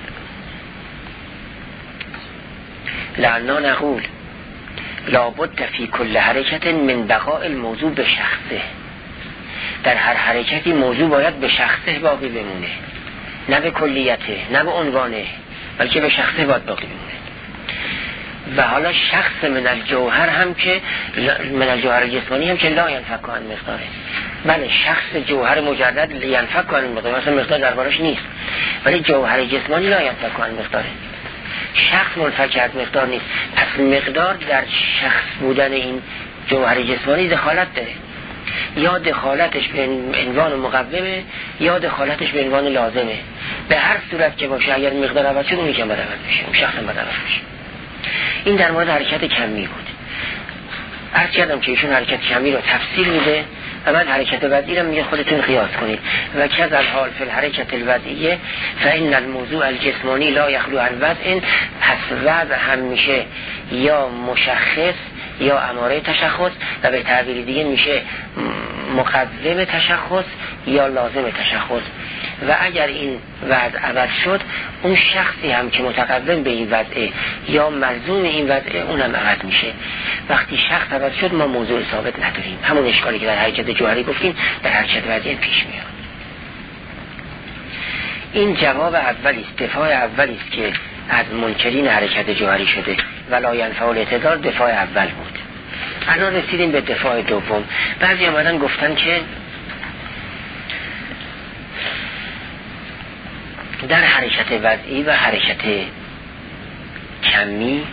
لعنا نقول لابد فی کل حرکت من بقاء الموضوع به شخصه. در هر حرکتی موضوع باید به شخصه باقی بمونه، نه به کلیته، نه به عنوانه، بلکه به شخصه باید باقی بمونه. و حالا شخص من الجوهر هم که من الجوهر جسمانی هم که لا ینفک عن مقداره. بله، شخص جوهر مجرد ینفک عن مقداره، مثلا مقدار دربارش نیست، ولی جوهر جسمانی لا ینفک عن مقداره. شخص منفک از مقدار نیست. پس مقدار در شخص بودن این جوهر جسمانی دخالت داره، یا دخالتش به عنوان مقومه یا دخالتش به عنوان لازمه. به هر صورت که باشه اگر مقدار عوض شد اون یکم باید عوض بشه، اون شخص هم باید عوض بشه. این در مورد حرکت کمی بود. عرض کردم که ایشون حرکت کمی رو تفسیر میده و بعد حرکت وضعی رو میگه خودتون قیاس کنید. و کذا الحال فی الحرکت الوضعیه فإن الموضوع الجسمانی لا یخلو عن وضع. پس وضع هم میشه یا مشخص یا اماره تشخص و به تعبیر دیگه میشه مقوم تشخص یا لازم تشخص. و اگر این وضع عوض شد اون شخصی هم که متقوم به این وضعه یا ملزوم این وضعه اونم عوض میشه. وقتی شخص عوض شد ما موضوع ثابت نداریم. همون اشکالی که در حرکت جوهری گفتیم در حرکت وضعی پیش میاد. این جواب اولی است، دفاع اولی است که از منکرین حرکت جوهری شده. ولا ینفع الاعتذار دفاع اول بود. الان رسیدیم به دفاع دوم. بعضی آمدن گفتن که در حرکت وضعی و حرکت کمی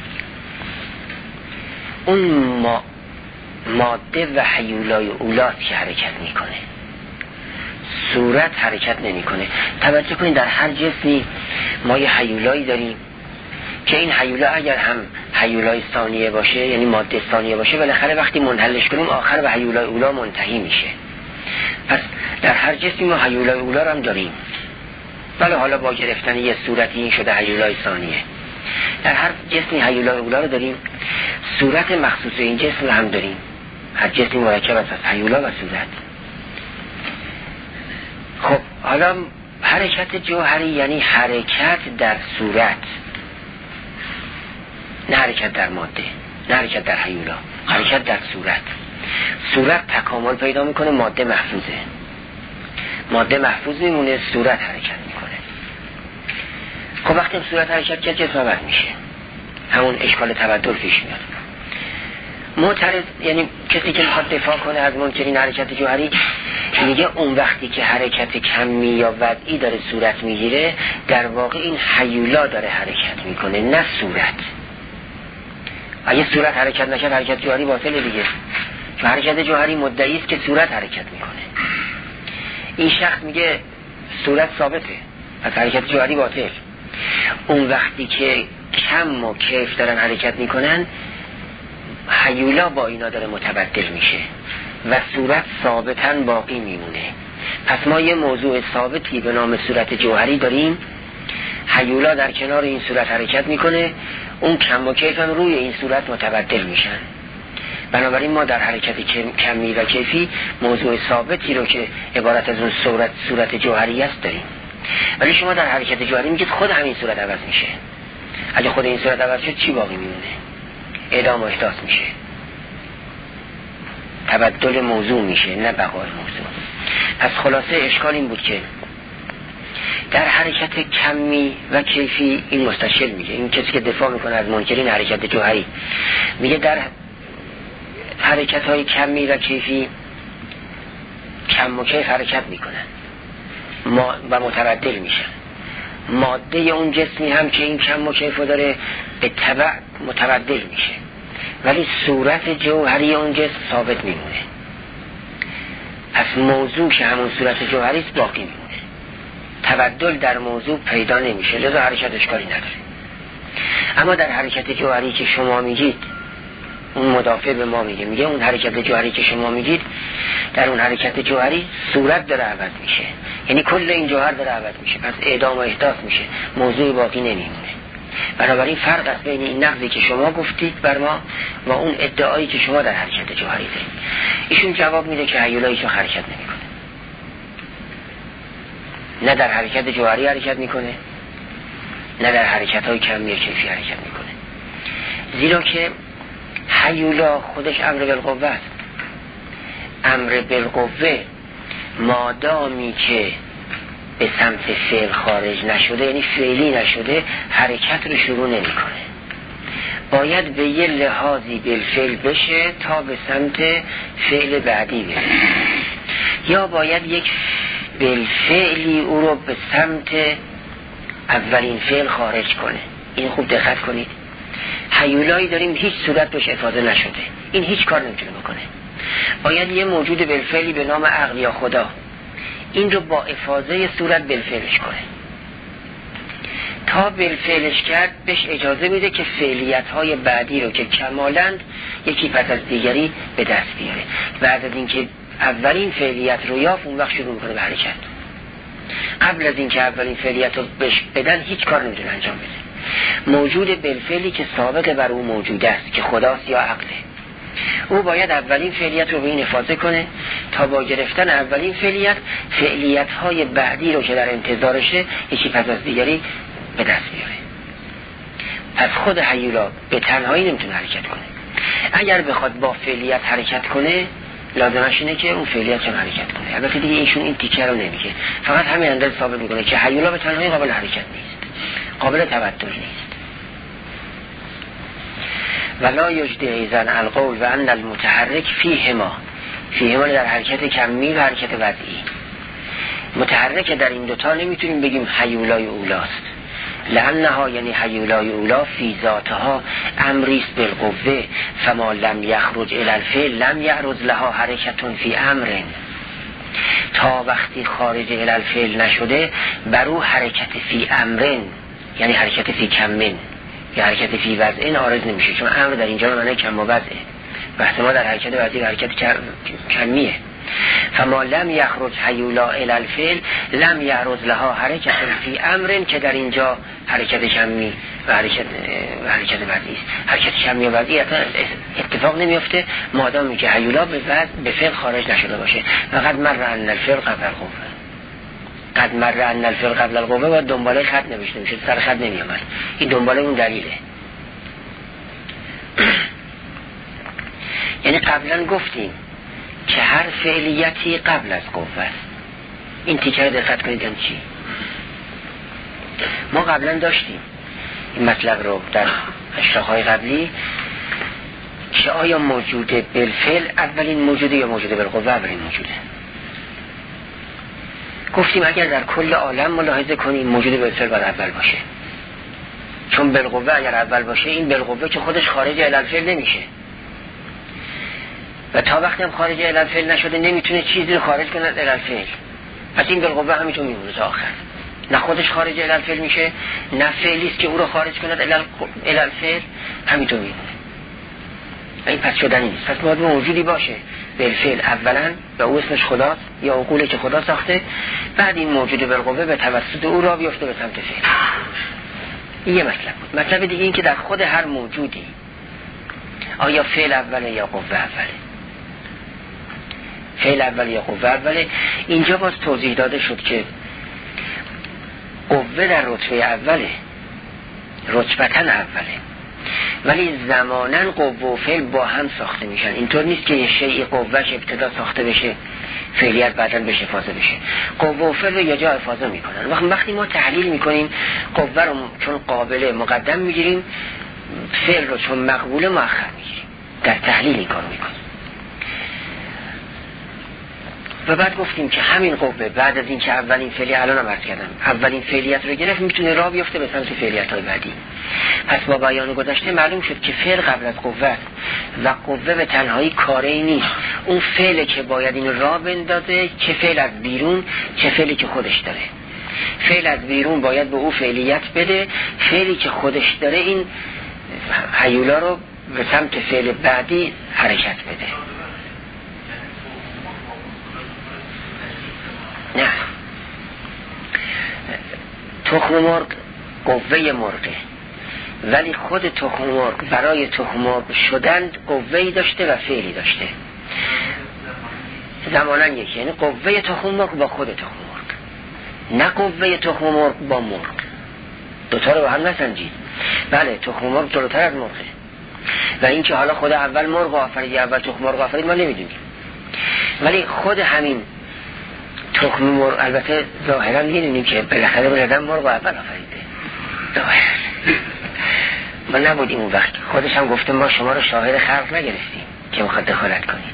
اون ما ماده و حیولای اولاد که حرکت میکنه، صورت حرکت نمیکنه. توجه کنید در هر جسمی ما یه حیولایی داریم که این حیولا اگر هم حیولای ثانیه باشه یعنی ماده ثانیه باشه بالاخره وقتی منحلش کنیم آخر به حیولای اولا منتهی میشه. پس در هر جسمی ما حیولای اولا رو هم داریم، ولی حالا با گرفتن یه صورتی این شده حیولای ثانیه. در هر جسمی حیولای اولا رو داریم، صورت مخصوص این جسم رو هم داریم. هر جسمی مرکب است از حیولا و صورت. خب حالا حرکت جوهری یعنی حرکت در صورت، نه حرکت در ماده، نه حرکت در حیولا، حرکت در صورت. صورت تکامل پیدا میکنه، ماده محفوظه، ماده محفوظ میمونه، صورت حرکت میکنه. خب وقتی صورت حرکت کرد جسم عوض میشه، همون اشکال تبدل پیش میاد. معترض یعنی کسی که میخواد دفاع کنه از منکرین حرکت جوهری میگه اون وقتی که حرکت کمی یا وضعی داره صورت میگیره، در واقع این هیولا داره حرکت میکنه، نه صورت. اگه صورت حرکت نکرد حرکت جوهری باطله دیگه، چون حرکت جوهری مدعی است که صورت حرکت میکنه. این شخص میگه صورت ثابته، پس حرکت جوهری باطل. اون وقتی که کم و کیف دارن حرکت میکنن، هیولا با اینا داره متبدل میشه و صورت ثابتاً باقی میمونه. پس ما یه موضوع ثابتی به نام صورت جوهری داریم، هیولا در کنار این صورت حرکت میکنه، اون کم و کیف هم روی این صورت متبدل میشن. بنابراین ما در حرکت کمی و کیفی موضوع ثابتی رو که عبارت از اون صورت صورت جوهری است داریم. ولی شما در حرکت جوهری میگید خود همین صورت عوض میشه. اگه خود این صورت عوض شد چی باقی میمونه؟ اعدام و احداث میشه، تبدل موضوع میشه، نه بقای موضوع. پس خلاصه اشکال این بود که در حرکت کمی و کیفی این مستشل میگه، این کسی که دفاع میکنه از منکرین حرکت جوهری میگه در حرکت های کمی و کیفی کم و کیف حرکت میکنن و متبدل میشن. ماده اون جسمی هم که این کم و کیف داره به تبع متبدل میشه، ولی صورت جوهری اون جسم ثابت میمونه. پس موضوع که همون صورت جوهری است باقی میمونه، تبدل در موضوع پیدا نمیشه، لذا حرکت اشکالی نداره. اما در حرکت جوهری که شما میگید، اون مدافع به ما میگه میگه اون حرکت جوهری که شما میگید، در اون حرکت جوهری صورت داره عوض میشه، یعنی کل این جوهر داره عوض میشه، پس اعدام و احداث میشه، موضوع باقی نمیمونه. بنابراین فرق است بین این نقضی که شما گفتید بر ما و اون ادعایی که شما در حرکت جوهری دارید. ایشون جواب میده که هیولا هیچ حرکت نمیکنه، نه در حرکت جوهری حرکت میکنه، نه در حرکت های کمی کیفی حرکت میکنه، زیرا که هیولا خودش امر بالقوه است. امر بالقوه مادامی که به سمت فعل خارج نشده، یعنی فعلی نشده، حرکت رو شروع نمیکنه. باید به یه لحاظی بالفعل بشه تا به سمت فعل بعدی بره، یا باید یک بالفعلی او رو به سمت اولین فعل خارج کنه. این خوب دقت کنید. هیولایی داریم هیچ صورت بهش افاضه نشده، این هیچ کار نمیتونه بکنه. باید یه موجود بالفعلی به نام عقل یا خدا این رو با افاضه صورت بالفعلش کنه. تا بالفعلش کرد بهش اجازه میده که فعلیت های بعدی رو که کمالند یکی پس از دیگری به دست بیاره. بعد از اینکه اولین فعلیت رو یافت اون وقت شروع میکنه به حرکت. قبل از اینکه اولین فعلیت رو بهش بدن هیچ کار نمیتونه انجام بده. موجود بالفعلی که ثابت بر اون موجود است که خداست یا عقله، او باید اولین فعلیت رو به این افاضه کنه تا با گرفتن اولین فعلیت فعلیت های بعدی رو که در انتظارشه یکی پس از دیگری به دست بیاره. از خود هیولا به تنهایی نمیتونه حرکت کنه. اگر بخواد با فعلیت حرکت کنه لازمش اینه که اون فعلیت رو حرکت کنه. البته دیگه ایشون این تیکه رو نمیگه، فقط همین اندازه ثابت میکنه که هیولا به تنهایی قابل حرکت نیست، قابل تبدل نیست. ولا یجدی ایزن القول و ان المتحرک فیهما، فیهما در حرکت کمی و حرکت وضعی. متحرک در این دوتا نمیتونیم بگیم هیولای اولاست، لانها یعنی هیولای اولا فی ذاتها امریست بالقوه فما لم یخرج الی الفعل لم یعرض لها حرکتون فی امر. تا وقتی خارج الی الفعل نشده برو حرکت فی امرن یعنی حرکت فی کمن یا حرکت فی وضعن عارض نمیشه، چون امر در اینجا معنی کم و وضعه. بحث ما در حرکت وضعی حرکت کمیه. فما لم یخرج هیولا الی الفعل لم یعرض لها حرکت فی امرن، که در اینجا حرکت کمی و حرکت و حرکت وضعی است. حرکت کمی و وضعی اصلا اتفاق نمیفته مادامی که هیولا به وضع به فعل خارج نشده باشه. فقط مر ان الفعل قبل القوه، قد مر ان الفعل قبل القوه و دنباله خط نوشته میشه، سر خط نمیامد. این دنباله اون دلیله. یعنی قبلا گفتیم که هر فعلیتی قبل از قوه است. این تیکه رو دقت کنید چی ما قبلا داشتیم این مطلب رو در اشراق‌های قبلی که آیا موجوده بالفعل اولین موجوده یا موجوده بالقوه اولین موجوده. گفتیم اگر در کل عالم ملاحظه کنیم موجوده بالفعل باید اول باشه، چون بالقوه اگر اول باشه این بالقوه که خودش خارج الالفعل نمیشه و تا وقتی هم خارج الالفعل نشده نمیتونه چیزی رو خارج کنه از الالفعل. پس این بالقوه همینطور میمونه تا آخر، نه خودش خارج الالفعل میشه نه فعلیست که او رو خارج کنه از الالفعل، همینطور میمونه. این پس شدنی نیست. پس باید موجودی باشه بالفعل اولا و او اسمش خداست یا عقوله که خدا ساخته، بعد این موجود بالقوه به توسط او را بیفته به سمت فعل. این یه مطلب بود. مطلب دیگه این که در خود هر موجودی آیا فعل اوله یا قوه اوله، فعل اوله یا قوه اوله. اینجا باز توضیح داده شد که قوه در رتبه اوله، رتبتاً اوله، ولی زماناً قوه و فعل با هم ساخته میشن. اینطور نیست که یه شیء قوهش ابتدا ساخته بشه فعلیت بعداً بشه افاضه بشه. قوه و فعل رو یه جا افاضه میکنن. وقتی وقتی ما تحلیل میکنیم قوه رو چون قابله مقدم میگیریم، فعل رو چون مقبوله مؤخر میگیریم. در تحلیل این کارو میکنیم. و بعد گفتیم که همین قوه بعد از این که اولین فعلی الانم عرض کردم اولین فعلیت رو گرفت میتونه راه بیفته به سمت فعلیت‌های بعدی. پس با بیان گذشته معلوم شد که فعل قبل از قوه است و قوه به تنهایی کاری نیست. اون فعلی که باید این راه بندازه، چه فعل از بیرون چه فعلی که خودش داره. فعل از بیرون باید به او فعلیت بده، فعلی که خودش داره این هیولا رو به سمت فعل بعدی حرکت بده. نه، تخم مرغ قوه مرغه، ولی خود تخم مرغ برای تخم مرغ شدن قوه‌ای داشته و فعلی داشته. زماناً یکی، یعنی قوه تخم مرغ با خود تخم مرغ، نه قوه تخم مرغ با مرغ. دوتا رو با هم نسنجید. بله تخم مرغ جلوتر از مرغه و این که حالا خود اول مرغ آفرید یا اول تخم مرغ آفرید ما نمیدونیم، ولی خود همین تخم مرغ البته ظاهرا میدونیم که بالاخره بلدن مرغ اول آفریده. ظاهرا ما نبودیم اون وقت، خودش هم گفته ما شما رو شاهد خلق نگرفتیم که میخواد دخالت کنید.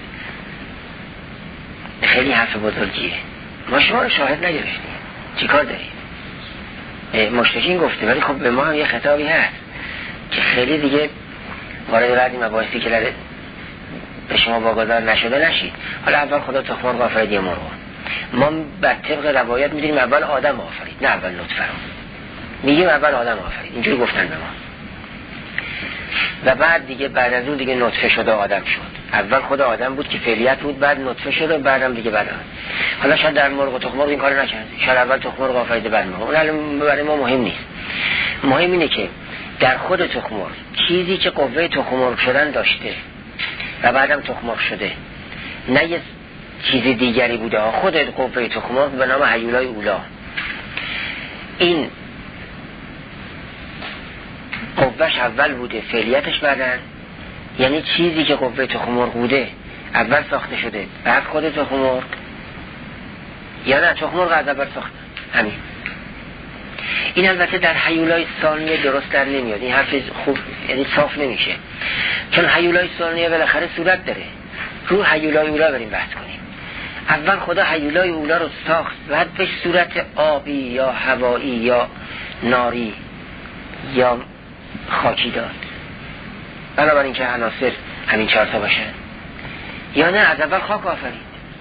خیلی حرف بزرگیه، ما شما رو شاهد نگرفتیم چی کار داریم؟ مشتکین گفته، ولی خب به ما هم یه خطابی هست که خیلی دیگه وارد بعدی مباحثی که لده به شما واگذار نشده نشید. حالا اول خدا تخم مرغ آفرید یا مرغ، ما بر طبق روایت میدونیم اول آدم آفرید نه اول نطفه رو، میگیم اول آدم آفرید، اینجوری گفتن به ما. و بعد دیگه بعد از اون دیگه نطفه شده آدم شد. اول خود آدم بود که فعلیت بود، بعد نطفه شد و بعدم دیگه بعد آدم. حالا شاید در مرغ و تخم مرغ این کارو نکرد، شاید اول تخم مرغ آفرید بعد مرغ. اون برای ما مهم نیست. مهم اینه که در خود تخم مرغ چیزی که قوه تخم مرغ شدن داشته و بعدم تخم مرغ شده، نه یه چیز دیگری بوده، خود قوه تخم مرغ به نام هیولای اولا. این قوهش اول بوده، فعلیتش بعدن، یعنی چیزی که قوه تخم مرغ بوده اول ساخته شده بعد خود تخم مرغ، یا نه تخم مرغ از اول ساخته. همین. این البته در هیولای ثانیه درست در نمیاد، این حرف خوب یعنی صاف نمیشه، چون هیولای ثانیه بالاخره صورت داره. رو هیولای اولا بریم بحث کنیم. اول خدا هیولای اولا رو ساخت، بعد به صورت آبی یا هوایی یا ناری یا خاکی داد، بنابراین که عناصر همین چهار تا باشن. یا نه از اول خاک آفرید،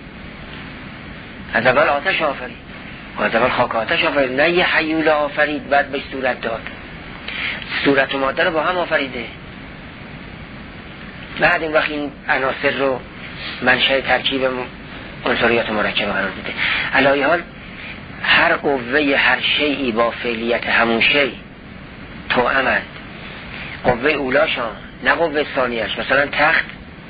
از اول آتش آفرید و از اول خاک آتش آفرید، نه یه هیولا آفرید بعد به صورت داد. صورت و ماده رو با هم آفریده، بعد این وقت این عناصر رو منشأ ترکیب عنصریات مرکبه قرار داده. علی حال هر قوه هر شیئی با فعلیت همون شیء توأمند. قوه اولاشان نه قوه ثانیه‌اش. مثلا تخت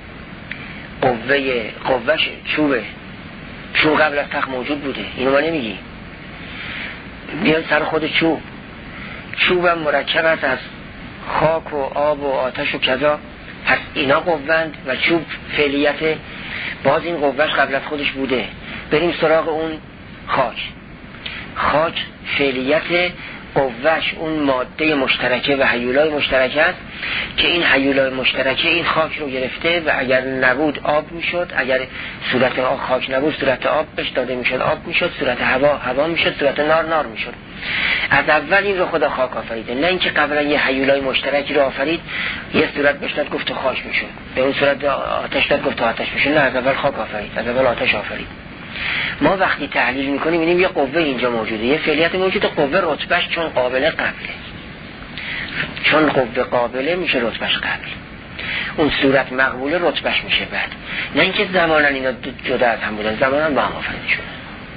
قوه قوهش چوبه، چوب قبل از تخت موجود بوده، اینو ما نمیگی. بیان سر خود چوب، چوبم مرکب است از خاک و آب و آتش و کذا، پس اینا قوه‌اند و چوب فعلیت باز این قوهش قبل از خودش بوده. بریم سراغ اون خاک. خاک فعلیت قوهش اون ماده مشترکه و هیولای مشترکه است که این هیولای مشترکه این خاک رو گرفته و اگر نبود آب میشد، اگر صورت آب خاک نبود صورت آب بهش داده میشد آب میشد، صورت هوا هوا میشد، صورت نار نار میشد. از اول این رو خدا خاک آفریده، نه اینکه قبلا یه هیولای مشترکی رو آفرید یه صورت بهش داد گفت خاک میشد، به اون صورت آتش داد گفت آتش میشد. نه، از اول خاک آفرید، از اول آتش آفرید. ما وقتی تحلیل میکنیم میبینیم یه قوه اینجا موجوده، یه فعلیت موجوده. قوه رتبهش چون قابله قبله، چون قوه قابله میشه رتبهش قبل، اون صورت مقبوله رتبهش میشه بعد. نه اینکه زمانا اینا جدا از هم بودن، زمانا با هم آفریده شدن.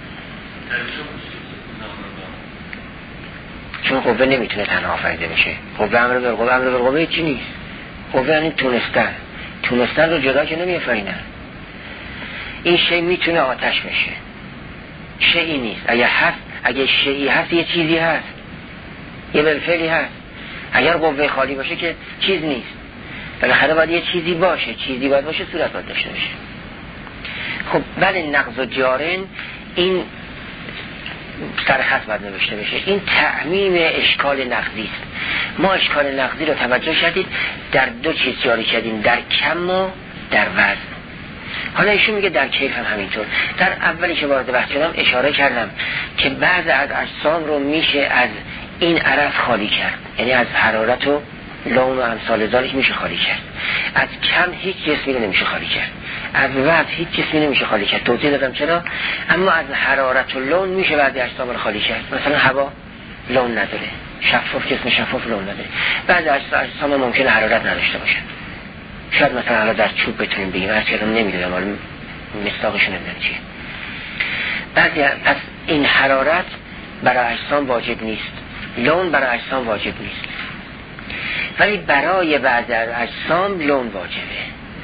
چون قوه نمیتونه تنها آفریده بشه. قوه امر بالقوه، امر بالقوه چی نیست. قوه یعنی تونستن، تونستن رو جدا که نمیآفرینن. این شی میتونه آتش بشه، شیئی نیست. اگه هست، اگه شیئی هست یه چیزی هست، یه بالفعلی هست. اگر قوه خالی باشه که چیز نیست، بالاخره باید یه چیزی باشه، چیزی باید باشه، صورت باید داشته باشه. خب بله، نقض و جارن این سرخط باید نوشته بشه. این تعمیم اشکال نقضی است. ما اشکال نقضی رو توجه شدید در دو چیز جاری کردیم، در کم و در وزن. حالا ایشون میگه در کیف هم همینطور. در اولی که وارد بحث شدم اشاره کردم که بعض از اجسام رو میشه از این عرض خالی کرد، یعنی از حرارت و لون و امثال ذالک میشه خالی کرد. از کم هیچ جسمی رو نمیشه خالی کرد، از وزن هیچ جسمی نمیشه خالی کرد. توضیح دادم چرا. اما از حرارت و لون میشه بعضی اجسام رو خالی کرد. مثلا هوا لون نداره، شفاف، جسم شفاف لون نداره. بعضی اجسام ممکنه حرارت نداشته باشه. شاید مثلا حالا در چوب بتونیم بگیم، هر چیزی نمیدونم، حالا مستاقشون نمیدونم چیه. بعضی پس این حرارت برای اجسام واجب نیست، لون برای اجسام واجب نیست، ولی برای بعضی از اجسام لون واجبه.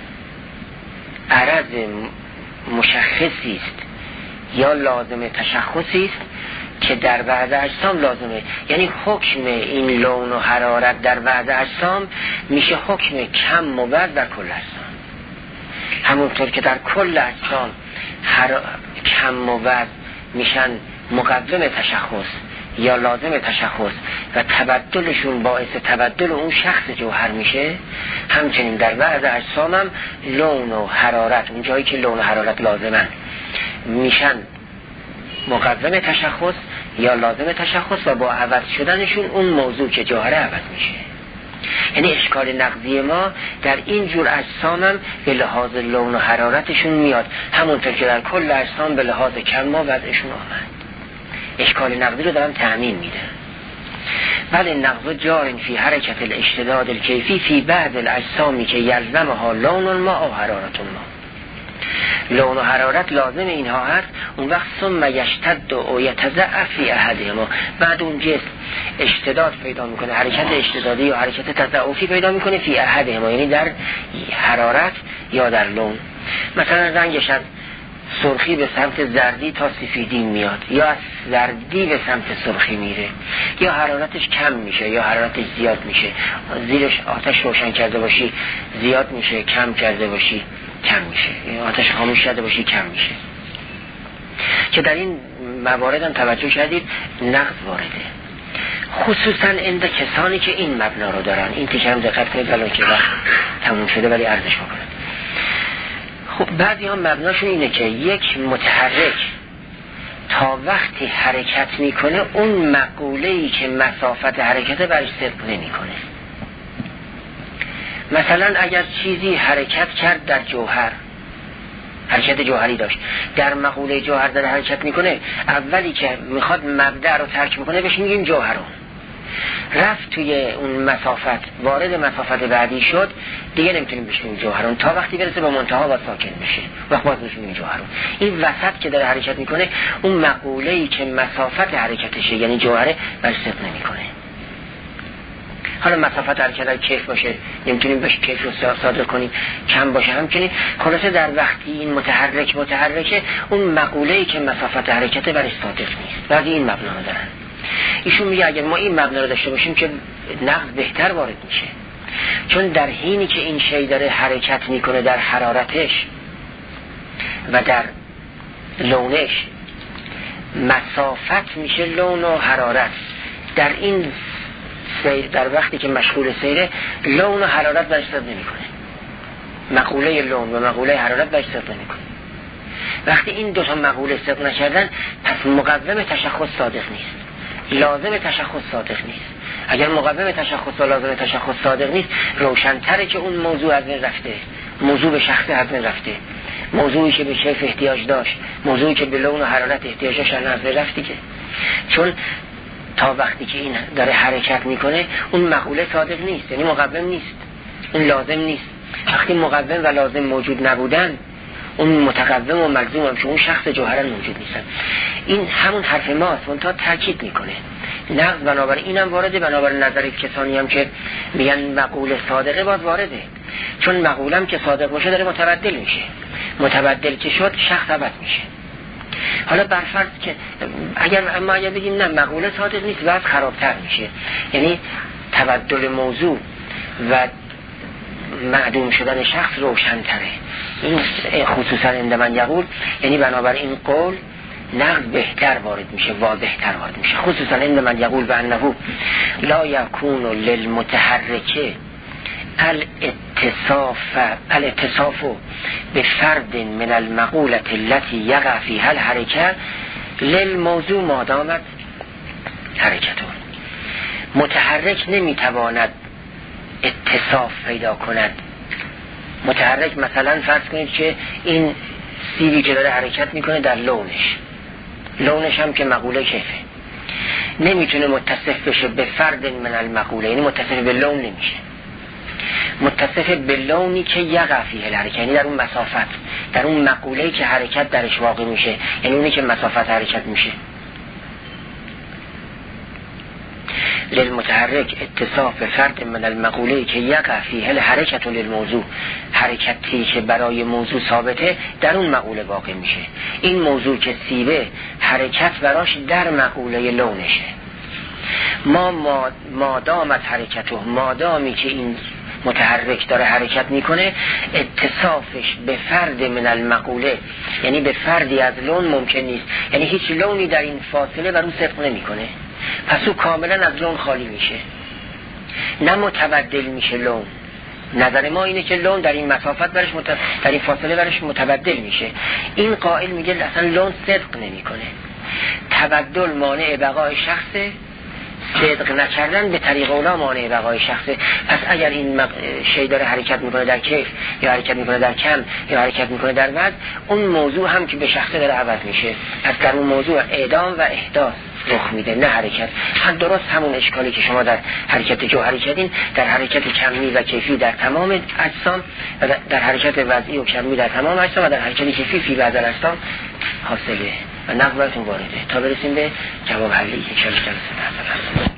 عرض مشخصی است یا لازم تشخصی است که در بعض اجسام لازمه. یعنی حکم این لون و حرارت در بعض اجسام میشه حکم کم و وزن در کل اجسام. همونطور که در کل اجسام کم و وزن میشن مقدم تشخص یا لازم تشخص و تبدلشون باعث تبدل اون شخص جوهر میشه، همچنین در بعض اجسام هم لون و حرارت، اون جایی که لون و حرارت لازمن، میشن مقدم تشخص یا لازم تشخص و با عوض شدنشون اون موضوع که جوهره عوض میشه. یعنی اشکال نقضی ما در این جور اجسام هم به لحاظ لون و حرارتشون میاد، همونطور که در کل اجسام به لحاظ کم و وضعشون آمد. اشکال نقضی رو دارم تعمیم میده. بله، نقض جار فی حرکت الاشتداد الکیفی فی بعض الاجسامی که یلزمها لون ما و حرارت ما. لون و حرارت لازم اینها هست. اون وقت ثم یشتد و یتضعف فی احدهما، بعد اون جسم اشتداد پیدا میکنه، حرکت اشتدادی یا حرکت تضعفی پیدا میکنه فی احدهما، یعنی در حرارت یا در لون. مثلا رنگش از سرخی به سمت زردی تا سفیدی میاد، یا از زردی به سمت سرخی میره، یا حرارتش کم میشه یا حرارتش زیاد میشه. زیرش آتش روشن کرده باشی زیاد میشه، کم کرده باشی کم میشه، آتش خاموش کرده باشی کم میشه. که در این موارد هم توجه کردید نقض وارده، خصوصا عند کسانی که این مبنا رو دارن. این تیکرم دقت کنید الان که وقت تموم شده ولی عرضش بکنم. خب بعضی هم مبناشون اینه که یک متحرک تا وقتی حرکت میکنه اون مقوله‌ای که مسافت حرکت برش صدق نمیکنه. مثلا اگر چیزی حرکت کرد در جوهر، حرکت جوهری داشت، در مقوله جوهر در حرکت میکنه، اولی که میخواد مبدأ رو ترک میکنه بهش میگیم جوهر رو. رفت توی اون مسافت، وارد مسافت بعدی شد، دیگه نمیتونیم بهش بگیم جوهرون تا وقتی برسه به منتها و ساکن بشه، وقت باز بهش میگیم جوهرون. این وسط که داره حرکت میکنه اون مقوله‌ای که مسافت حرکتشه یعنی جوهره برش صدق نمیکنه. حالا مسافت حرکت در کیف باشه نمیتونیم بهش کیف رو صادر کنیم، کم باشه همچنین. خلاصه در وقتی این متحرک متحرکه اون مقوله‌ای که مسافت حرکت برش صادق نیست. بعضی این مبنا رو دارن. ایشون میگه اگر ما این مبنا رو داشته باشیم که نقض بهتر وارد میشه، چون در حینی که این شی داره حرکت میکنه در حرارتش و در لونش مسافت میشه لون و حرارت. در این سیر، در وقتی که مشغول سیره، لون و حرارت برش صدق نمی کنه. مقوله لون و مقوله حرارت برش صدق نمی کنه. وقتی این دو تا مقوله صدق نکردن، پس مقوم تشخص صادق نیست، لازم تشخص صادق نیست. اگر مقوم تشخص و لازم تشخص صادق نیست، روشن‌تره که اون موضوع از بین رفته، موضوع به شخص از بین رفته، موضوعی که به شیف احتیاج داشت، موضوعی که به لون و حرارت احتیاج داشت از بین رفتی که. چون تا وقتی که این داره حرکت میکنه، اون مقوله صادق نیست، یعنی مقوم نیست، اون لازم نیست. وقتی مقوم و لازم موجود نبودن، اون متقوم و ملزوم هم، اون شخص جوهرن موجود نیستن. این همون حرف ماست، اون تا تاکید میکنه. نقض بنابراین اینم وارده، بنابراین نظر کسانی هم که میگن مقوله صادقه باز وارده، چون مقولم که صادق باشه داره متبدل میشه، متبدل که شد شخص عوض میشه. حالا برفرض که اگر ما اگر بگیم نه مقوله صادق نیست، وضع خرابتر میشه، یعنی تبدل موضوع و معدوم شدن شخص روشن‌تره. این خصوصا عند من یقول، یعنی بنابراین این قول نقض بهتر وارد میشه، واضح‌تر وارد میشه. خصوصا عند من یقول به انه لا یکون للمتحرک الاتصاف الاتصاف بفرد من المقولة التي يقع فيها الحركة للموضوع ما دامت حرکتون. متحرک نمیتواند اتصاف پیدا کند. متحرک مثلا فرض کنید که این سیبی که داره حرکت میکنه در لونش، لونش هم که مقوله کیفه، نمیتونه متصف بشه به فرد من المقوله، یعنی متصف به لون نمیشه، متصف به لونی که یقع فیه الحرکت، یعنی در اون مسافت، در اون مقوله‌ای که حرکت درش واقع میشه، یعنی اونی که مسافت حرکت میشه. للمتحرک اتصاف به فرد من المقوله‌ای که یقع فیه الحرکت للموضوع، حرکتی که برای موضوع ثابته در اون مقوله واقع میشه. این موضوع که سیبه، حرکت براش در مقوله لونشه. ما مادامت حرکته، مادامی که این متحرک داره حرکت میکنه، اتصافش به فرد من المقوله، یعنی به فردی از لون ممکن نیست، یعنی هیچ لونی در این فاصله بر اون صدق نمیکنه، پس او کاملا از لون خالی میشه، نه متبدل میشه لون. نظر ما اینه که لون در این مسافت برش مت... در این فاصله برش متبدل میشه. این قائل میگه اصلا لون صدق نمیکنه، تبدل مانع بقای شخصه، صدق نکردن به طریق اولا مانع بقای شخصه. پس اگر این مق... شی داره حرکت میکنه در کیف، یا حرکت میکنه در کم، یا حرکت میکنه در وزن، اون موضوع هم که به شخصه داره عوض میشه. پس در اون موضوع اعدام و احداث رخ میده، نه حرکت. هم درست همون اشکالی که شما در حرکت جوهری کردین، در حرکت کمی و کیفی در تمام اجسام، و در حرکت وضعی و کمی در تمام اجسام، و در حرکت کیفی فی بعض الاجسام حاصله و نقض براتون وارده. تا برسیم به جواب حلی که ان شاء الله